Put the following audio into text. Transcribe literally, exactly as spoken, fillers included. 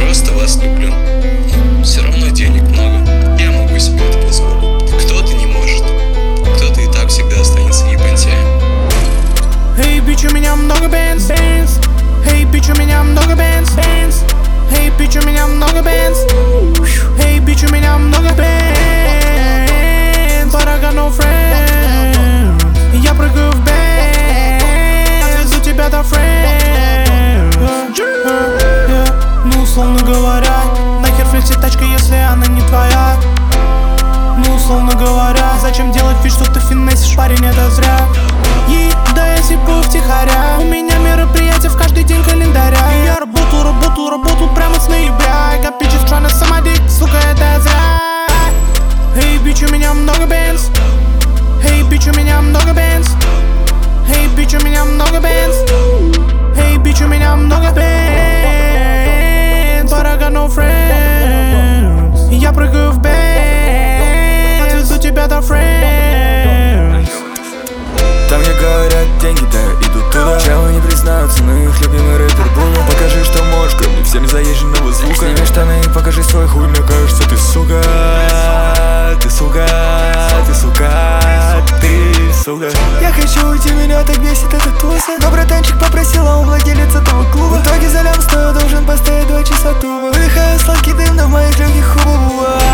просто вас люблю. Все равно денег много, я могу себе это позволить. Кто-то не может, кто-то и так всегда останется ебантяем. Эй, бич, у меня много бенз, бенз. Эй, бич, у меня много бенз, бенз. Эй, бич, у меня много бенз. Эй, бич, у меня много бенз. But I got no friends. Я прыгаю в бенз, у тебя-то friends. Ну, условно говоря, нахер флексит тачка, если она не твоя. Ну, условно говоря, зачем делать вид, что ты финесишь, парень, это зря. Да я сипу втихаря. У меня мероприятия в каждый день календаря. И я работаю, работаю, работаю прямо с ноября. I got bitches tryna suck my dick, сука, это зря. Эй, бич, у меня много бенз. Эй, бич, у меня много бенз. Эй, бич, у меня много бенз. Эй, бич, у меня много бенз. But I got no friends. Я прыгаю в бенз, у тебя-то friends. Там, где говорят деньги, да, идут туда. Челы не признаются, но их любимый рэпер Буну. Покажи, что можешь, кроме всем заезженного звука. Сними штаны и покажи свой хуй, мне кажется, ты сука. Ты сука, ты сука, ты сука. Я хочу уйти, меня так бесит эта туса. Но братанчик попросил, а он владелец этого клуба. В итоге за лям стою, должен постоять два часа туба. Выдыхаю сладкий дым, но в моих легких хубах.